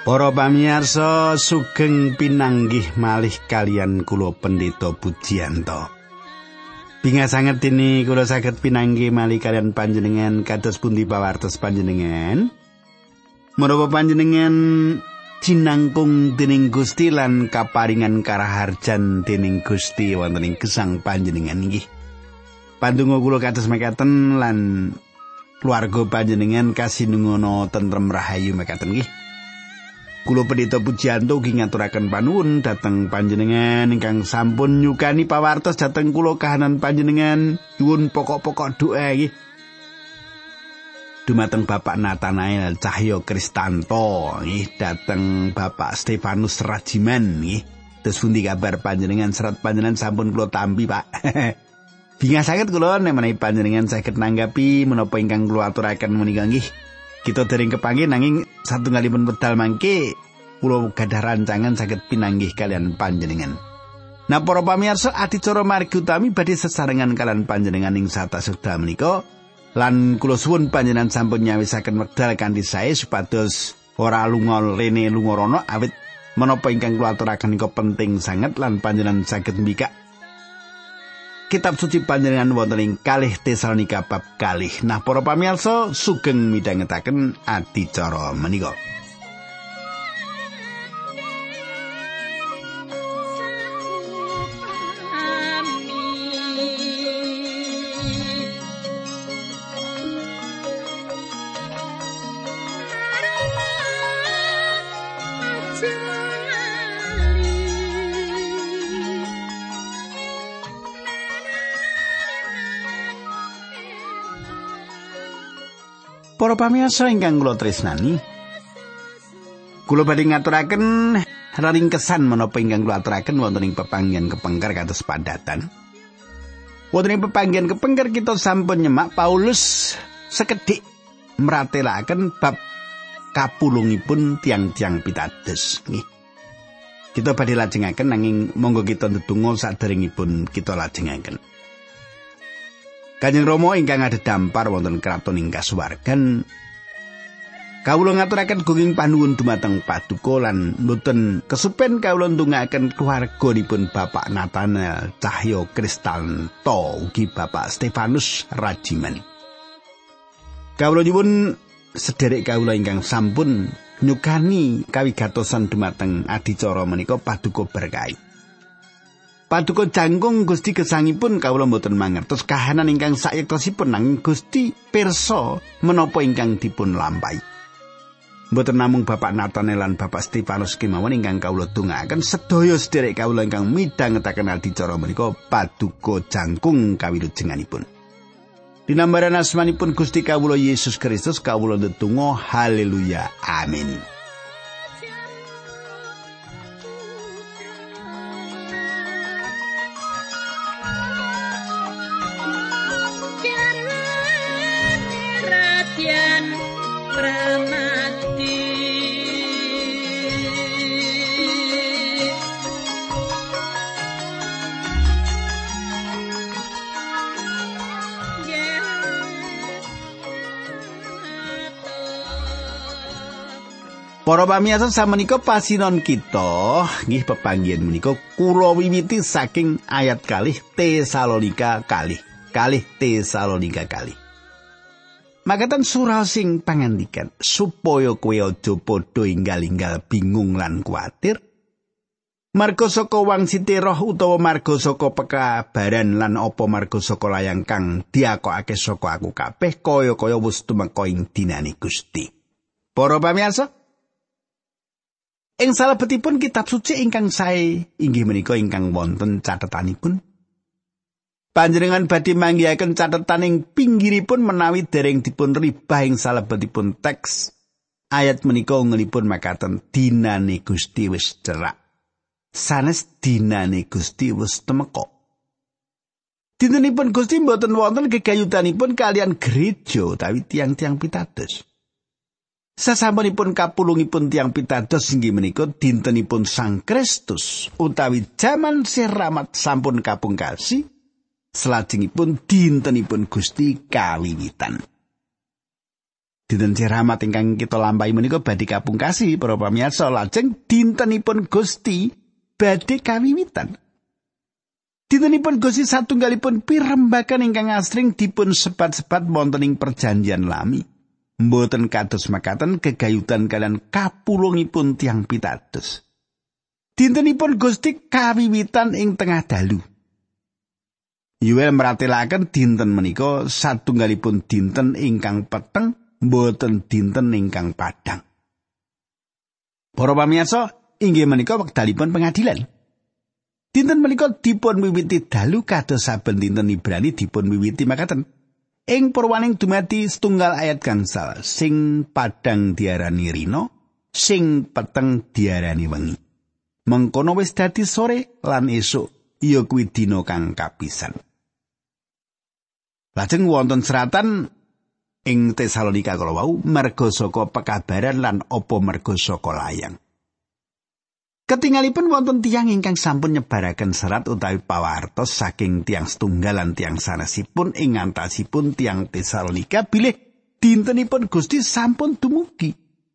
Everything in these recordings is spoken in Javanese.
Para pamirsa sugeng pinanggih malih kalian kula Pendeta Pujiyanto. Bingah sanget dene kula saged pinanggih malih kalian panjenengan kados pundi pawartos panjenengan. Menapa panjenengan cinangkung dening Gusti lan kaparingan karaharjan dening Gusti wonten ing gesang panjenengan nggih. Pandonga kula kados mekaten lan keluarga panjenengan kasinungono tentrem rahayu mekaten nggih. Kula Pendeta Pujiyanto ugi ngaturaken panuwun dhateng panjenengan ingkang sampun nyukani pawartos dhateng kula kahanan panjenengan nyuwun pokok-pokok doa nggih. Dumateng Bapak Nathanael Cahyo Kristanto nggih, dhateng Bapak Stefanus Rajiman nggih. Terus pundi kabar panjenengan, serat panjenengan sampun kula tampi, Pak. Bingah saged kula nek menawi panjenengan saged nanggapi menapa ingkang kula aturaken menika nggih. Kita dereng kepanggih nanging satunggalipun wedal mangke kula gadah rancangan saged pinanggih kalian panjenengan. Nah para pamirsa adicara margi utami badhe sesarengan kalian panjenengan ing satasih wekdal menika lan kula suwun panjenengan sampun nyawisaken wekdal kanthi sae supados ora lunga rene lunga rono awit menapa ingkang kula aturaken menika penting sanget lan panjenengan saged mbikak Kitab suci panjenengan wonten ing kalih Tesalonika bab kalih. Nah, para pamirsa sugeng midhangetaken adicara menika. Para pamirsa ingkang kula tresnani, kula badhe ngaturaken raringkesan menapa ingkang kula aturaken wonten ing pepanggihan kepengker kados padatan. Wonten ing pepanggihan kepengker kita sampun nyemak Paulus sekedhik mratelaken bab kapulungipun tiang-tiang pitados nggih. Kita badhe lajengaken nanging monggo kita ndedonga saderengipun kita lajengaken. Kanjeng Rama ingkang adhedhampar wonten kraton ing kasuwargan kawula ngaturaken gunging panuwun dumateng Paduka lan mboten kesupen kawula ndongaaken keluarganipun Bapak Nathanael Cahyo Kristanto ugi Bapak Stefanus Rajiman. Kawula nyuwun sederek kawula ingkang sampun nyukani kawigatosan dumateng adicara menika Paduka berkahi. Paduka jangkung Gusti gesangipun kawula mboten mangertos kahanan ingkang sayektosipun nanging Gusti pirsa menapa ingkang dipun lampahi. Mboten namung Bapak Nathanael lan Bapak Stefanus kemawon ingkang kawula dongaaken sedaya sederek kawula ingkang midhangetaken adicara menika Paduka jangkung kawilujenganipun. Dinambaran asmanipun Gusti kawula Yesus Kristus kawula ndedonga haleluya amin. Para pamirsa samenika pasinon kita nggih pepanggihan menika kula wiwiti saking ayat kalih Tesalonika kalih Tesalonika kalih. Makaten surah sing pangandikan supaya kowe aja padha inggal-inggal bingung lan kuwatir marga saka wangsite roh utawa marga saka pekabaran lan apa marga saka layang kang diakokake saka aku kabeh kaya-kaya wis tumeka ing dinane Gusti. Para pamirsa ing salebetipun kitab suci ingkang sae inggih menika ingkang wonten cathetanipun. Panjenengan badhe manggihaken cathetan ing pinggiripun menawi dereng dipun ribah ing salebetipun teks. Ayat menika ngelipun makaten dinane Gusti wis cerak. Sanes dinane Gusti wis temeka. Dintenipun Gusti mboten wonten gegayutanipun kalian gereja utawi tiang-tiang pitados. Sasampunipun kapulungipun tiang pitados inggih menika dintenipun Sang Kristus utawi jaman sih rahmat sampun kapungkasi salajengipun dintenipun Gusti kawiwitan. Dinten Rahmat ingkang kita lampahi menika badhe kapungkasi para pamirsa, lajeng dintenipun Gusti badhe kawiwitan. Dintenipun Gusti satunggalipun pirembagan ingkang asring dipun sebat-sebat wonten ing perjanjian lami. Mboten kados makaten gegayutan kalian kapulungipun tiyang pitados. Dintenipun Gusti kawiwitan ing tengah dalu. Yuel meratelaken dinten menika satunggalipun dinten ingkang peteng, mboten dinten ingkang padhang. Para pamirsa, inggih menika wekdalipun pengadilan. Dinten menika dipun wiwiti dalu kados saben dinten Ibrani dipun wiwiti makaten. Ing purwaning dumadi 1 ayat gangsal, sing padhang diarani rino, sing peteng diarani wengi. Mengkono wis dadi sore lan esuk ya kuwi dina kang kapisan. Lajeng wonten seratan ing Tesalonika kala wau merga saka pekabaran lan apa merga saka layang. Ketingalipun wonten tiyang ingkang sampun nyebaraken serat utawi pawartos saking tiyang setunggal lan tiyang sanesipun ing antasipun tiyang Tesalonika bilih dintenipun Gusti sampun dumugi.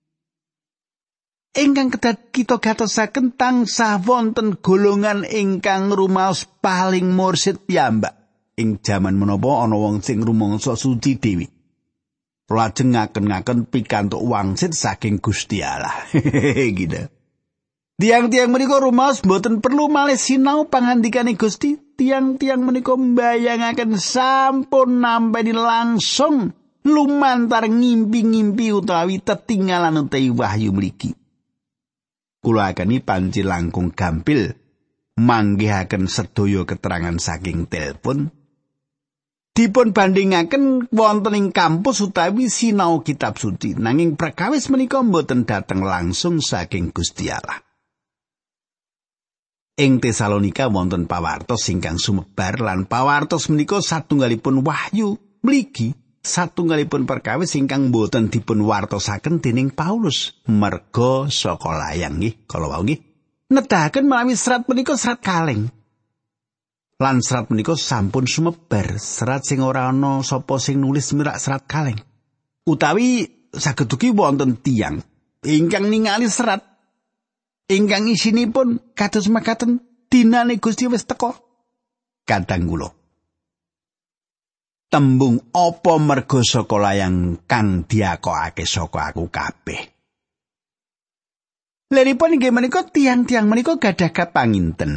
Ingkang kedah kita gatosaken tansah wonten golongan ingkang rumaos paling mursid piyambak. Ing jaman menapa ana wong sing rumangsa suci dewi. Lajeng ngaken-ngaken pikantuk wangsit saking Gusti Allah. Gitu. Tiang-tiang menika rumaos mboten perlu malih sinau pangandikane Gusti. Tiang-tiang menika mbayangaken sampun nampi langsung lumantar ngimpi-ngimpi utawi tetinggalan utawi wahyu mligi. Kula akeni panci langkung gampil manggihaken sedaya keterangan saking telepon. Dipun bandingaken wonten ing kampus utawi sinau kitab suci, nanging perkawis menika mboten dateng langsung saking Gusti Allah. Ing Tesalonika wonten pawartos ingkang sumebar lan pawartos menika satunggalipun wahyu mligi, satunggalipun perkawis ingkang boten dipun wartosaken dening Paulus merga saka layang nggih kala wau nggih. Nedahaken menawi serat menika serat kaleng. Lan serat menika sampun sumebar, serat sing ora ana sapa sing nulis mirak serat kaleng. Utawi saged ugi wonten tiyang ingkang ningali serat ingkang isinipun kados makaten dinane Gusti wis teka. Kadang kula tembung apa merga saka layang kang diakokake saka aku kabeh. Liripun inggih menika tiang-tiang menika gadah kapanginten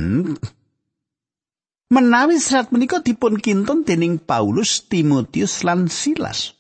menawi serat menika dipun kinten dening Paulus, Timotius lan Silas.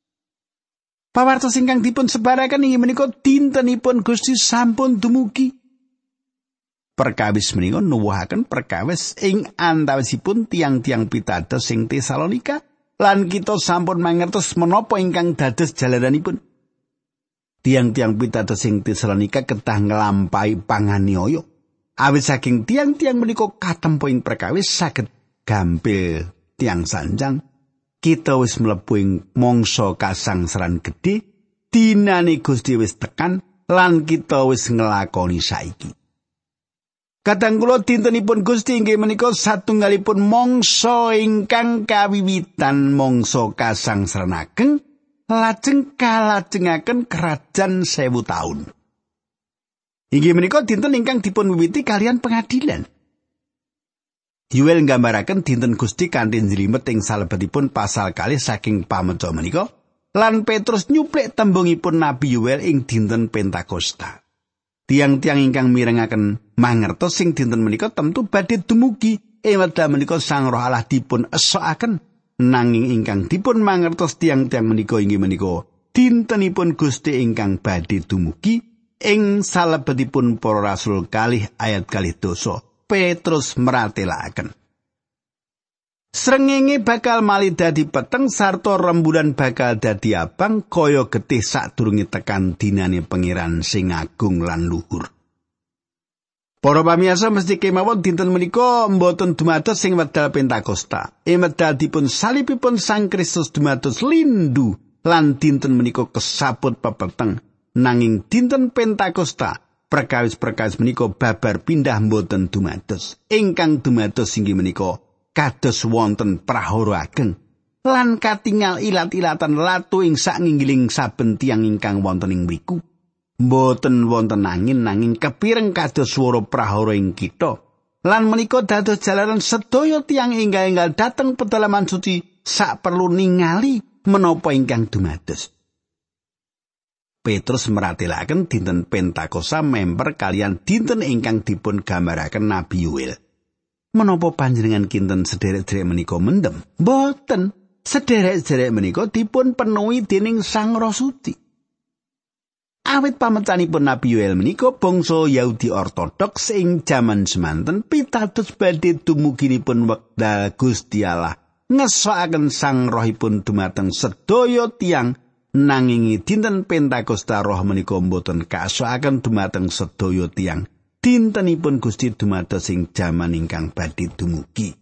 Pawartos ingkang dipun sebaraken inggih menika dintenipun Gusti sampun dumugi. Perkawis menika nuwuhaken perkawis ing antawisipun tiang-tiang pitados sing Tesalonika lan kita sampun mangertos menapa ingkang dados jalaranipun. Tiang-tiang pitados sing Tesalonika kedah nglampahi panganiaya. Awit saking tiang-tiang menika katempo ing perkawis saged gampil tiang sanjang. Kita wis mlebu ing mangsa kasangsaran gedhe, dinane Gusti wis tekan lan kita wis nglakoni saiki. Kadang kula dintenipun Gusti inggih menika satunggalipun mangsa ingkang kawiwitan mangsa kasangsaran ageng lajeng kalajengaken kerajaan 1000 taun. Inggih menika dinten ingkang dipun wiwiti kalian pengadilan. Yuel nggambaraken dinten Gusti kanthi njlimet ing salebetipun pasal kalih saking pameca menika lan Petrus nyuplik tembungipun Nabi Yuel ing dinten Pentakosta. Tiang-tiang ingkang mirengaken mangertos sing dinten menika tentu badhe dumugi ing wekdal menika Sang Roh Allah dipun esokaken nanging ingkang dipun mangertos tiang-tiang menika inggih menika dintenipun Gusti ingkang badhe dumugi ing salebetipun para rasul kalih ayat kalih dosa. Petrus meratelaken srengenge bakal malih dadi peteng sarta rembulan bakal dadi abang kaya getih sadurunge tekan dinane pangeran sing agung lan luhur. Para pamirsa mesti kemawon dinten menika mboten dumados sing wekdal Pentakosta. Ing wekdal dipun salibipun Sang Kristus dumados lindu lan dinten menika kesaput pepeteng. Nanging dinten Pentakosta perkawis-perkawis menika babar pindah mboten dumados. Ingkang dumados inggih menika kados wonten prahara ageng lan katingal ilat-ilatan latu ing saknginggiling saben tiyang ingkang wonten ing mriku. Mboten wonten angin nanging kepireng kados swara prahara ing kitha. Lan menika dados jalaran sedaya tiyang enggal-enggal dhateng pedalaman suci sak perlu ningali menapa ingkang dumados. Petrus meratelaken dinten Pentakosta memper kalian dinten ingkang dipun gambaraken Nabi Yoel. Menapa panjenengan kinten sederek-sederek menika mendem? Mboten. Sederek-sederek menika dipun penuhi dening Sang Roh Suci. Awit pamecanipun Nabi Yoel menika bangsa Yahudi Ortodoks ing jaman semanten pitados badhe dumuginipun wekdal Gusti Allah ngesokaken Sang Rohipun dumateng sedaya tiyang nanging dinten Pentakosta Roh menika boten kasokaken dumateng sedaya tiyang dintenipun Gusti dumados ing jaman ingkang badhe dumugi.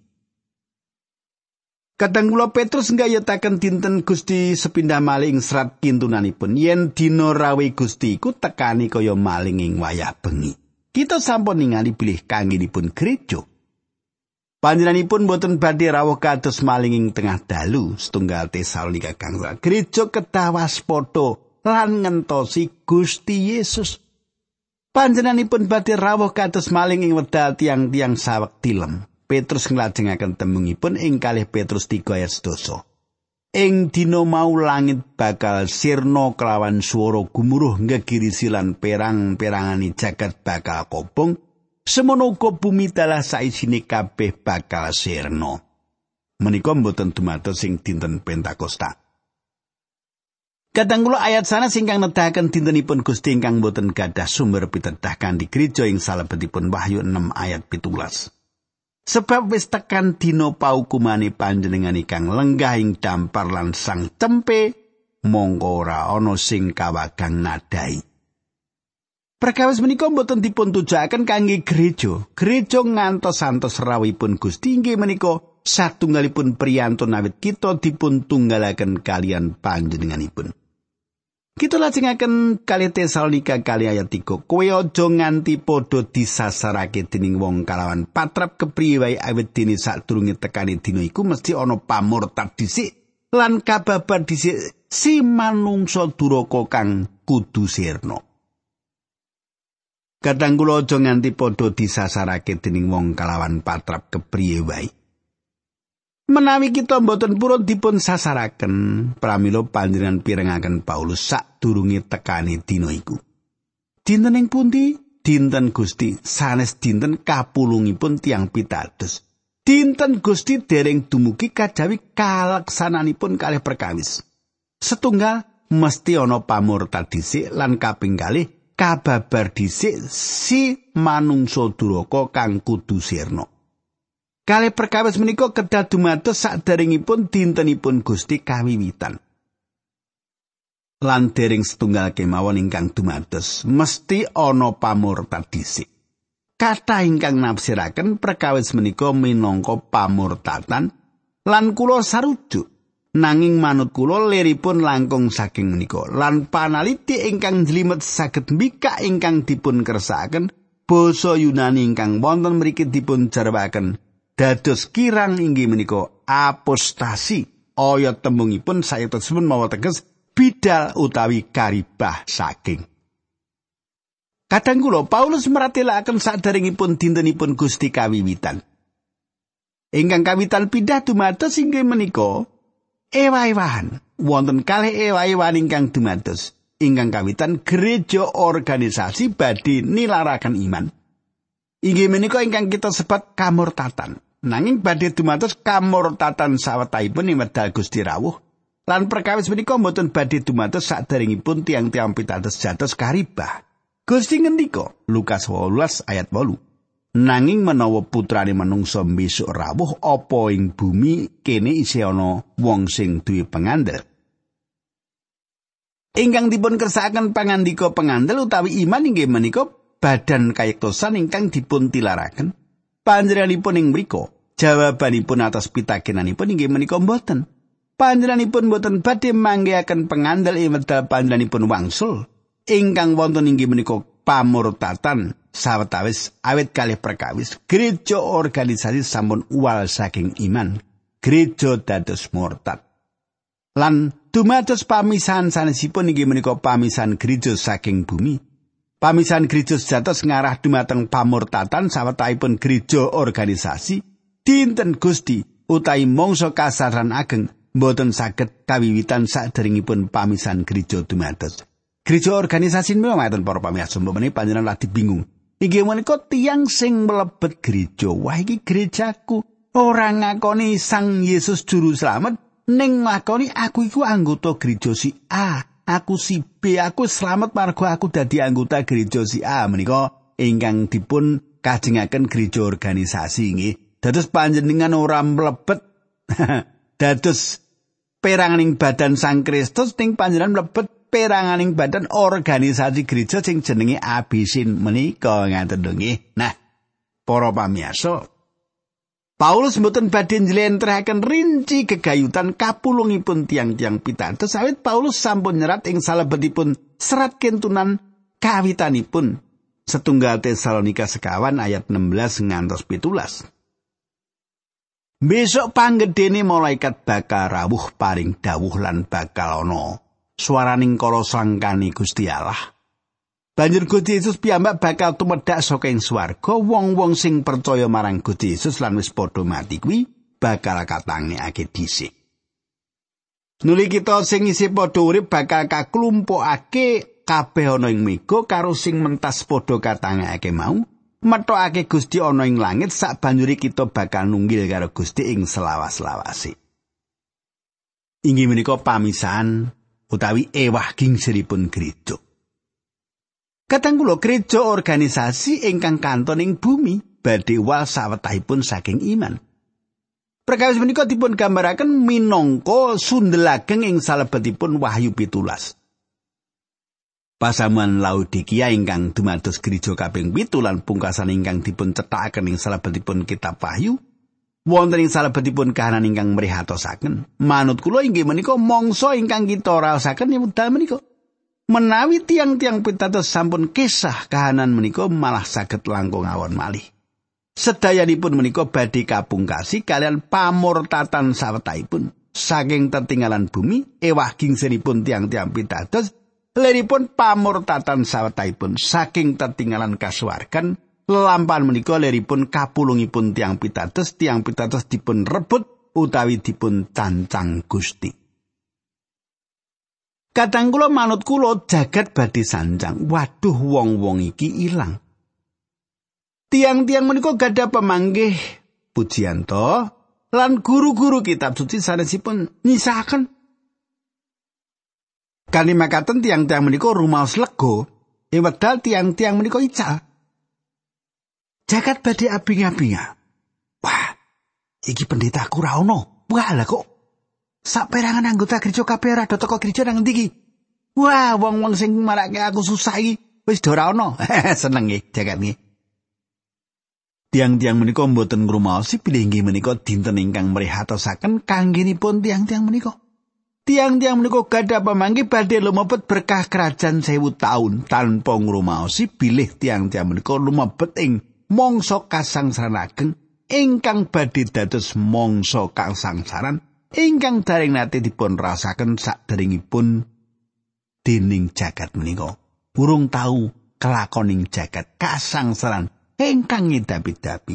Kadang kula Petrus nggayutaken dinten Gusti sepindah malih ing serat kintunanipun yen dina rawe Gusti iku tekani kaya maling ing wayah bengi. Kita sampun ningali bilih kanggenipun gereja. Panjenenganipun boten badhe rawuh kados maling ing tengah dalu. Setunggal Tesalonika kang gereja kedah waspada lan ngentosi Gusti Yesus. Panjenenganipun badhe rawuh kados maling ing wedal tiang-tiang saweg tilem. Petrus nglajengaken tembungipun ing 2 Petrus 3 ayat 10. Ing dina mau langit bakal sirna kelawan swara gumuruh ngegirisi lan perang-perangane jagat bakal kobong, semono uga bumi dalah saisine kabeh bakal sirna. Menika mboten dumados ing dinten Pentakosta. Kadang kula ayat sana singkang nedahaken dintenipun Gusti ingkang boten gadah sumber pitedah kanthi gereja ing salebetipun Wahyu 6 ayat 17. Sebab wis tekan dina paukumane panjenengan ingkang lenggah ing dampar lan sang tempe mongko ora ana sing kawagang nadai. Perkawis menika boten dipun tujuaken kangge gereja. Gereja ngantos-antos rawuhipun Gusti inggih menika satunggalipun priyantun awit kita dipun tunggalaken kalian panjenenganipun. Kita lajengaken 2 Tesalonika 2 ayat 3. Kowe aja nganti padha disasarake dening wong kalawan patrap kepriye wae awit dene sadurunge tekani dina iku mesti ana pamurtad dhisik lan kababar dhisik si manungsa duraka kang kudu sirna. Kadang kula aja nganti padha disasarake dening wong kalawan patrap kepriye wae. Menawi kita mboten purun dipun sasaraken, pramila panjenengan pirengaken Paulus sadurunge tekani dina iku. Dinten ing pundi? Dinten Gusti sanes dinten kapulungipun tiang pitados. Dinten Gusti dereng dumugi kajawi kaleksananipun kalih perkawis. Setunggal mesti ana pamurtad dhisik lan kaping kalih kababar dhisik si manungsa duraka kang kudu sirna. Kalih perkawis menika kedah dumados saderengipun dintenipun Gusti kawiwitan. Lan dereng setunggal kemawon ingkang dumados mesti ana pamurtad dhisik. Kathah ingkang nafsiraken perkawis menika minangka pamurtatan lan kula sarujuk. Nanging manut kula liripun langkung saking menika lan panaliti ingkang jlimet saged mbikak ingkang dipun kersakaken basa Yunani ingkang wonten mriki dipun jarwaken dados kirang inggih menika apostasi. Oyot tembungipun sayatosipun mawa teges bidal utawi karibah saking. Kadang kula Paulus meratelaken saderengipun dintenipun Gusti kawiwitan. Ingkang kawitan pindah dumados inggih menika ewa-ewahan. Wonten kalih ewa-ewahan ingkang dumados. Ingkang kawitan gereja organisasi badhe nilaraken iman. Inggih menika ingkang kita sebat kamurtatan. Nanging badhe dumados kamurtatan sawetahipun ing wedal Gusti rawuh. Lan perkawis menika mboten badhe dumados saderengipun tiang-tiang pitados jados karibah. Gusti ngendika Lukas 18 ayat 8. Nanging menawa putrane manungsa besok rawuh apa ing bumi kene isih ana wong sing duwe pangandel. Ingkang dipun kersakaken pangandika pangandel utawi iman inggih menika badan kayektosan ingkang dipun tilaraken. Panjenenganipun ing mriku jawabanipun atas pitakenanipun inggih menika mboten. Panjenenganipun mboten badhe manggihaken pangandel ing wedal panjenenganipun wangsul. Ingkang wonten inggih menika pamurtatan sawetawis awit kalih perkawis gereja organisasi sampun uwal saking iman. Gereja dados murtad. Lan dumados pamisahan sanesipun inggih menika pamisahan gereja saking bumi. Pamisahan gereja sejatos ngarah dumateng pamurtatan sawetahipun gereja organisasi dinten Gusti utawi mangsa kasaran ageng boten saged kawiwitan saderengipun pamisahan gereja dumados. Gereja organisasi mboten para pamirsa menawi panjenengan lagi bingung. Inggih menika tiyang sing mlebet gereja. Wah iki gerejaku ora ngakoni Sang Yesus juru slamet ning ngakoni aku iku anggota gereja si A. Aku si B, aku slamet marga aku dadi anggota gereja si A menika ingkang dipun kajengaken gereja organisasi nggih. Dados panjenengan ora mlebet dados peranganing badan Sang Kristus ning panjenengan mlebet peranganing badan organisasi gereja sing jenenge ABC menika ngaten lho nggih. Nah, para pamirsa, Paulus mboten badhe njlentrehake rinci gegayutan kapulungipun tiang-tiang pitados awit Paulus sampun nyerat ing salebetipun serat kentunan kawitanipun setunggal Tesalonika sekawan ayat 16 ngantos 17. Besok panggedene malaikat bakal rawuh paring dawuh lan bakal ana swaraning kala sangkane Gusti Allah. Banjur Gusti Yesus piyambak bakal tumedhak saka ing swarga, wong-wong sing percaya marang Gusti Yesus lan wis padha mati kuwi bakal katangekake dhisik. Nuli kita sing isih padha urip bakal kaklumpukake kabeh ana ing mega karo sing mentas padha katangekake mau, metokake Gusti ana ing langit sak banjuri kita bakal nunggil karo Gusti ing selawas-lawase. Inggih menika pamisahan utawi ewah gingsiripun gereja. Kadang kula gereja organisasi ingkang kanton ing bumi badhe wal sawetahipun saking iman. Perkawis menika dipun gambaraken minangka sundel ageng ing salebetipun Wahyu 17. Pasamuan Laodikia ingkang dumados gereja kaping 7 lan pungkasan ingkang dipun cethakaken ing salebetipun kitab Wahyu wonten ing salebetipun kahanan ingkang mrihatosaken. Manut kula inggih menika mangsa ingkang kita raosaken wekdal menika. Menawi tiang-tiang pitados sampun kisah kahanan menika malah saged langkung awon malih. Sedayanipun menika badhe kapungkasi kalian pamurtatan sawetahipun saking tetinggalan bumi ewah gingsiripun tiang-tiang pitados leripun pamurtatan sawetahipun saking tetinggalan kasuwargan lelampahan menika leripun kapulungipun tiang pitados dipun rebut utawi dipun cancang Gusti. Kadang kula manut kula jagat badhe sanjang. Waduh wong-wong iki ilang. Tiang-tiang menika gadah pamanggih pujianto lan guru-guru kitab suci sanesipun nyisahaken. Kanthi makaten tiang-tiang menika rumaos lega, ing wekdal tiang-tiang menika ical. Jagat badhe abing-abinga. Wah, iki pendetaku ra ono. Wah, lha kok saperangan anggota gereja kabeh ora teko gereja nang ndi iki? Wah, wong-wong sing marake aku susah iki wis ora ana. Seneng nggih jagat nggih. Tiang-tiang menika mboten ngrumaosi bilih inggih menika dinten ingkang mrihatosaken kanggenipun tiang-tiang menika. Tiang-tiang menika gadah pamanggih badhe lumebet berkah kerajaan 1000 taun tanpa ngrumaosi bilih tiang-tiang menika lumebet ing mangsa kasangsaran ageng ingkang badhe dados mangsa kasangsaran ingkang dereng nate dipun rasaken saderengipun dening jagat menika. Urung tau kelakoning jagat kasangsaran ingkang ngedapi-dapi.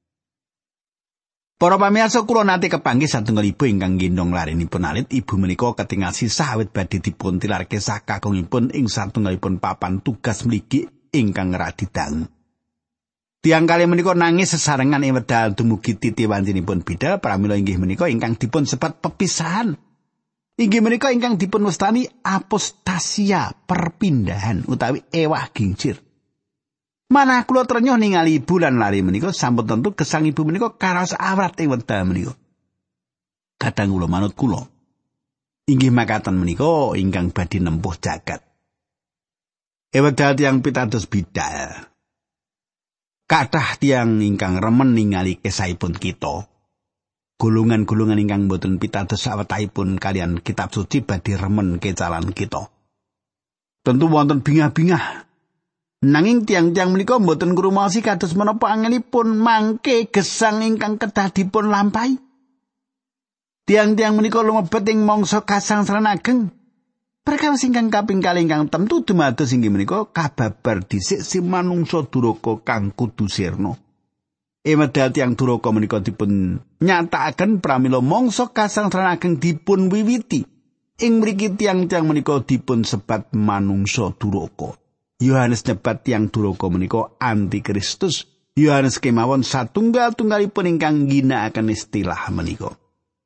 Para pamirsa kula nate kepanggih satunggal ibu ingkang gendong larenipun alit. Ibu menika ketingal sisah awit badhe dipun tilarke sakakungipun ing satunggalipun papan tugas mligi ingkang radi dangu. Tiang kalih menika nangis sesarengan ing wedal dumugi titi wancinipun bidal pramila inggih menika ingkang dipun sebat pepisahan. Inggih menika ingkang dipun wastani apostasia, perpindahan utawi ewah gingsir. Manah kula trenyuh ningali ibu lan lari menika sampun tentu gesang ibu menika karas awrat ing wedal menika. Kadang kula manut kula inggih makaten menika ingkang badhe nempuh jagat. Ewedal tiyang pitados bidal. Kathah tiyang ingkang remen ningali kesahipun kita. Golongan-golongan ingkang boten pitados sawetahipun kalian kitab suci badhe remen kecalan kita. Tentu wonten bingah-bingah. Nanging tiang-tiang menika boten ngrumaosi kados menapa angelipun mangke gesang ingkang kedah dipun lampahi. Tiang-tiang menika lumebet ing mangsa kasangsaran ageng. Perkawis ingkang kaping kalih ingkang temtu dumados inggih menika kababar dhisik si manungsa duraka kang kudu sirna. Medal tiang duraka menika dipun nyatakaken pramila mangsa kasangsaran ageng dipun wiwiti. Ing mriki tiang-tiang menika dipun sebat manungsa duraka. Yohanes nyebat tiang duraka menika antikristus. Yohanes kemawon satunggal-tunggalipun ingkang ngginakaken istilah menika.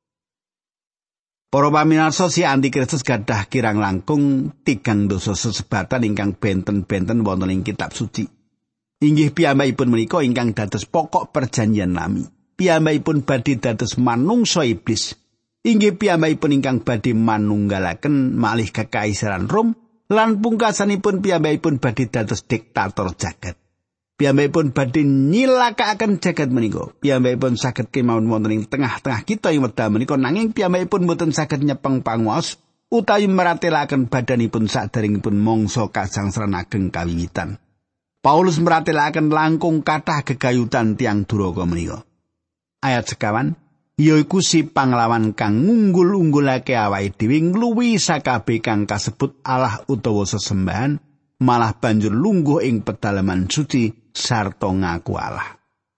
Para pamirsa, si antikristus gadah kirang langkung 3 dosa sesebatan ingkang benten-benten wonten ing kitab suci. Inggih piyambakipun menika ingkang dados pokok perjanjian lami. Piyambakipun badhe dados manungsa iblis. Inggih piyambakipun ingkang badhe manunggalaken malih kekaisaran Rom lan pungkasanipun piyambakipun badhe dados diktator jagat. Piyambakipun badhe nyilakaken jagat menika. Piyambakipun saged kemawon wonten ing tengah-tengah kita ing wekdal menika nanging piyambakipun boten saged nyepeng panguwas utawi meratelaken badanipun saderengipun mangsa kasangsaran ageng kawiwitan. Paulus meratelaken langkung kathah gegayutan tiang duraka menika. Ayat 1, yaiku si panglawan kang ngunggul-unggulake awake dhewe ngluwihi sakabeh kang kasebut Allah utawa sesembahan, malah banjur lungguh ing pedalaman suci sarta ngaku Allah.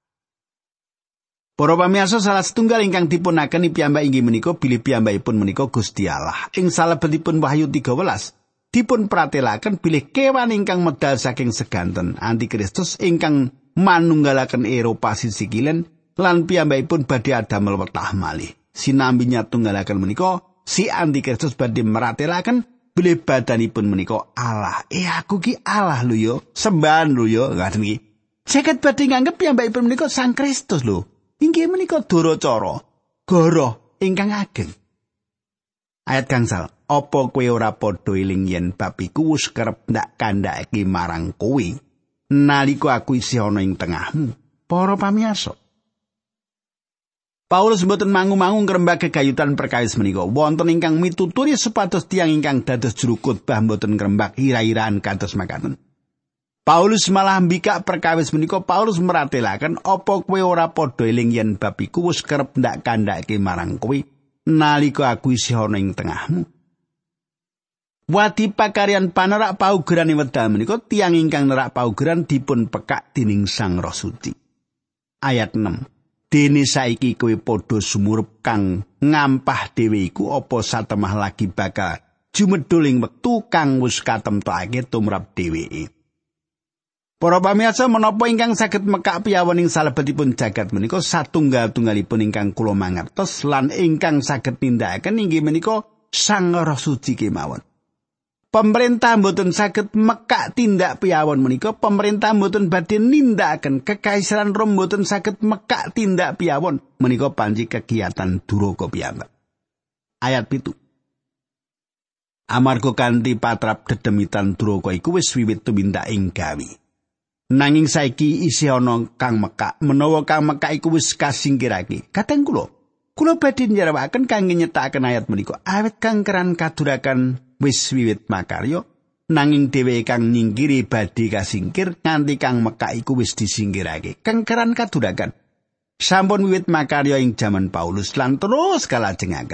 Para pamirsa, salah setunggal ingkang dipunakeni piyambak inggih menika bilih piyambakipun menika Gusti Allah. Ing salebetipun Wahyu 13 dipun pratelaken bilih kewan ingkang medal saking seganten antikristus ingkang manunggalaken Eropa sisi kilen lan piyambakipun badhe adamel wetah malih. Sinambi nyatunggalaken menika si antikristus badhe meratelaken bilih badanipun menika Allah. Aku ki Allah lho ya, sembahan lho ya, ngaten iki. Jagat badhe nganggep piyambakipun menika Sang Kristus lho. Inggih menika duracara, goroh ingkang ageng. Ayat gangsal, apa kowe ora padha eling yen bab iku wis kerep ndak kandhake marang kowe nalika aku isih ana ing tengahmu, para pamirsa. Paulus mboten mangu-mangu ngrembak gegayutan perkawis menika. Wonten ingkang mituturi supados tiyang ingkang dados juru khotbah mboten ngrembak ira-iraan kados makaten. Paulus malah mbikak perkawis menika. Paulus meratelaken apa kowe ora padha eling yen bab iku wis kerep ndak kandhake marang kowe nalika aku isih ana ing tengahmu. Wadi pakaryan panerak paugeran ing wekdal menika tiyang ingkang nerak paugeran dipun pekak dening Sang Roh Suci. Ayat 6. Dene saiki kowe padha sumurup kang ngampah dhewe iku apa satemah lagi bakal jumedhul ing wektu kang wis katemtokake tumrap dheweke. Para pamirsa, menapa ingkang saged mekak piyawon ing salebetipun jagat menika satunggal-tunggalipun ingkang kula mangertos lan ingkang saged nindakaken inggih menika Sang Roh Suci kemawon. Pemerintah mboten saged mekak tindak piyawon menika, pemerintah mboten badhe nindakaken, kekaisaran Rom mboten saged mekak tindak piyawon menika panci kegiatan duraka piyambak. Ayat 7. Amarga kanthi patrap dedemitan duraka iku wis wiwit tumindak ing gawe. Nanging saiki isih ana kang mekak, menawa kang mekak iku wis kasingkirake. Kateng kula badhe njarawaken kangge nyetakaken ayat menika awit kangkeran kadurakan wis wiwit makarya, nanging dheweke kang nyingkiri badhe kasingkir nganti kang mekak iku wis disingkirake. Kangkeran kadurakan sampun wiwit makarya ing jaman Paulus lan terus kalajengaken.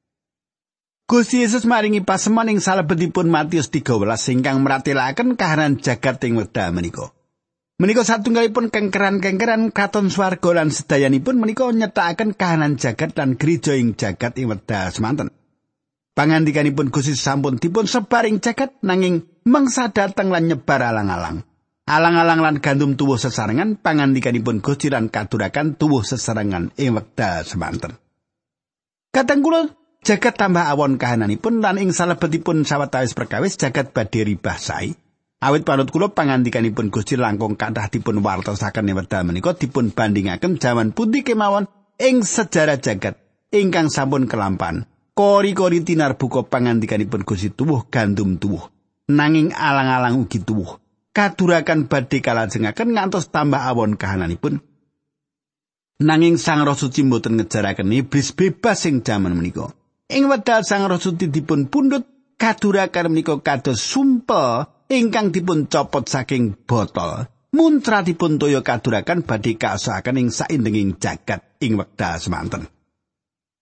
Gusti Yesus maringi pasemon ing salebetipun Matius 13 ingkang meratelaken kahanan jagat ing wekdal menika. Menika satunggalipun kengkeran-kengkeran katon swarga lan sedayanipun menika nyetakaken kahanan jagat lan gereja ing jagat ing wekdal semanten. Pangandikanipun Gusti sampun dipun sebar ing jagat nanging mangsa dateng lan nyebar alang-alang. Alang-alang lan gandum tuwuh sesarengan pangandikanipun Gusti lan kadurakan tuwuh sesarengan ing wekdal semanten. Kateng kula jagat tambah awon kahananipun lan ing salebetipun sawetawis perkawis jagat badhe ribah sae. Awit panut kula pangandikanipun Gusti langkung kathah dipun wartosaken ing wekdal menika dipun bandingaken jaman pundi kemawon ing sejarah jagat ingkang sampun kelampan. Kori-kori tinarbuka pangandikanipun Gusti tuwuh gandum tuwuh. Nanging alang-alang ugi tuwuh. Kadurakan badhe kalajengaken ngantos tambah awon kahananipun. Nanging Sang Roh Suci mboten ngejaraken iblis bebas ing jaman menika. Ing wekdal Sang Roh Suci dipun pundhut, kadurakan menika kados sumpel ingkang dipun copot saking botol. Muntra dipun toya kadurakan badhe kaosaken ing saindenging jagat ing wekdal semanten.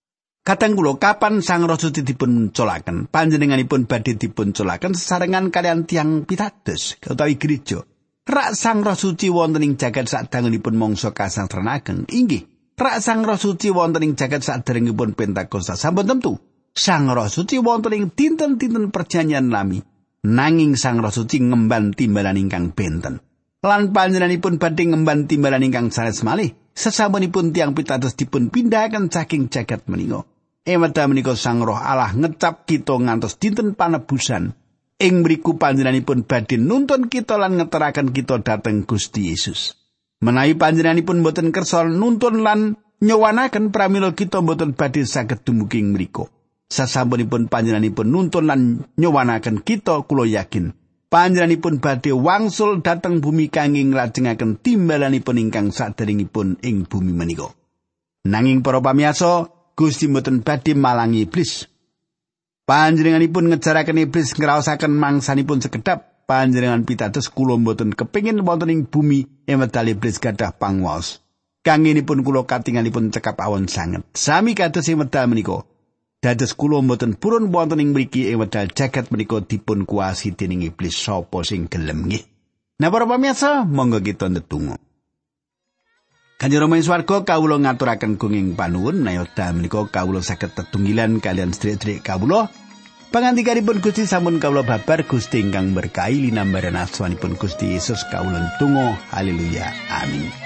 Kadang kula kapan Sang Roh Suci dipun munculaken, panjenenganipun badhe dipun munculaken sesarengan kalian tiyang pitados utawi gereja. Rak Sang Roh Suci wonten ing jagat sadangunipun mangsa kasangsaran ageng. Inggih, rak Sang Roh Suci wonten ing jagat saderengipun Pentakosta sampun tentu. Sang Roh Suci wonten ing dinten-dinten perjanjian lami. Nanging Sang Roh Suci ngemban timbalan ingkang benten. Lan panjenenganipun badhe ngemban timbalan ingkang sanes malih. Sasampunipun tiyang pitados dipun pindahaken saking jagat menika. Wekdal menika Sang Roh Allah ngecap kita ngantos dinten panebusan. Ing mriku panjenenganipun badhe nuntun kita lan ngeteraken kita dhateng Gusti Yesus. Menawi panjenenganipun boten kersa nuntun lan nyowanaken pramila kita boten badhe saged dumugi ing mriku. Sasampunipun panjenenganipun nuntun lan nyowanaken kita, kula yakin panjenenganipun badhe wangsul dhateng bumi kangge nglajengaken timbalanipun ingkang saderengipun ing bumi menika. Nanging para pamirsa, Gusti mboten badhe malangi iblis. Panjenenganipun ngejaraken iblis ngraosaken mangsanipun sekedhap. Panjenengan pitados kula mboten kepengin wonten ing bumi wekdal iblis gadah pangwaos. Kangenipun kula katingalipun cekap awon sanget. Sami kados ing wekdal menika. Dados kula mboten purun wonten ing mriki wekdal jagat menika dipun kuasi dening iblis. Sapa sing gelem nggih. Nah para pamirsa, monggo kita ndedonga. Kanjeng Rama ing swarga, kawula ngaturaken gunging panuwun nayota menika kawula saged tetunggilan kalian sedherek kawula. Pangandikanipun Gusti sampun kawula babar, Gusti ingkang berkahi linambaran asmanipun Gusti Yesus kawula ndonga. Haleluya. Amin.